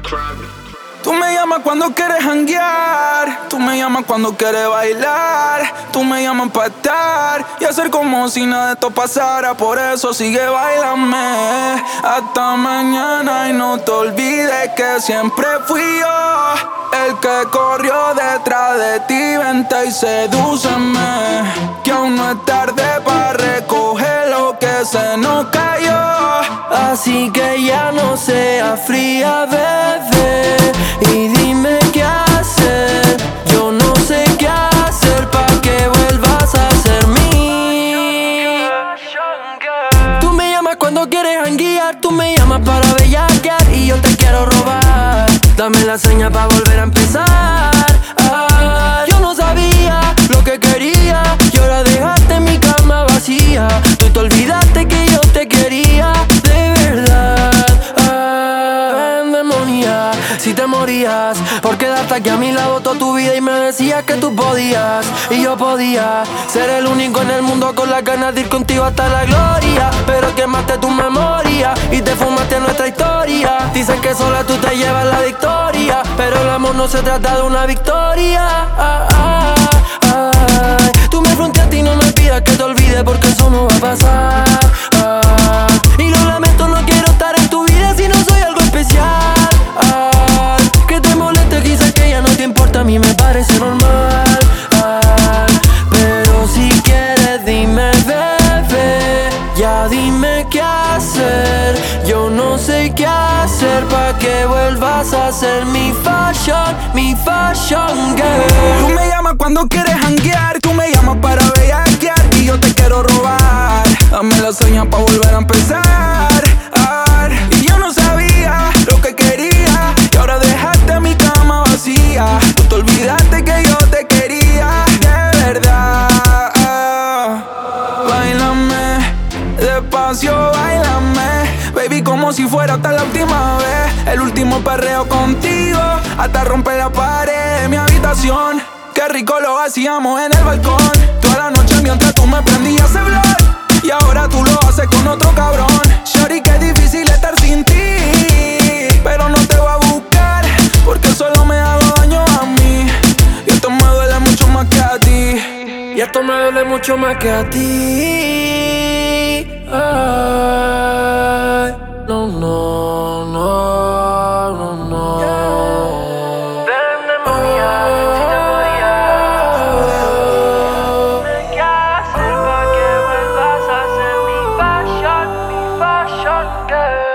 Tú me llamas cuando quieres janguear, tú me llamas cuando quieres bailar, tú me llamas para estar y hacer como si nada de esto pasara. Por eso sigue bailame hasta mañana y no te olvides que siempre fui yo el que corrió detrás de ti. Vente y sedúceme, que aún no es tarde para recoger lo que se nos cayó. Así que ya no seas fría, bebé, y dime qué hacer. Yo no sé qué hacer pa' que vuelvas a ser mí. Tú me llamas cuando quieres janguear, tú me llamas para bellaquear y yo te quiero robar. Dame la seña pa' volver a empezar. Yo no sabía lo que quería y ahora dejaste mi cama vacía. Tú te olvidaste que yo te quería de verdad. Demonía, si te morías por quedarte aquí a mi lado toda tu vida y me decías que tú podías y yo podía ser el único en el mundo con las ganas de ir contigo hasta la gloria. Pero quemaste tu memoria y te fumaste nuestra historia. Dicen que sola tú te llevas la victoria, pero el amor no se trata de una victoria. Tú me fronteaste y no me pidas que te olvide porque eso no va a pasar. Y lo lamento, no quiero estar en tu vida si no soy algo especial. Que te moleste, quizás que ya no te importa, a mí me parece normal. Pero si quieres dime, bebé, ya dime qué hacer. Yo no sé qué hacer pa' que vuelvas a ser mi fashion girl. Tú me llamas cuando quieres janguear, tú me llamas para bellaquear y yo te quiero robar. Dame la señal pa' volver a empezar. Y yo no sabía lo que quería y ahora dejaste mi cama vacía. Tú te olvidaste que yo te quería de verdad. Báilame, despacio, báilame, baby, como si fuera hasta la última vez. El último perreo contigo hasta romper la pared de mi habitación. Qué rico lo hacíamos en el balcón. Toda la noche mientras tú me prendías el blog y ahora tú lo haces con otro cabrón. Shorty, qué difícil estar sin ti, pero no te voy a buscar porque solo me hago daño a mí. Y esto me duele mucho más que a ti. Y esto me duele mucho más que a ti. Ay, no, no, no, no, no. Ven, demonia, si te morías. ¿Qué hacer pa' que vuelvas a ser mi fashion girl?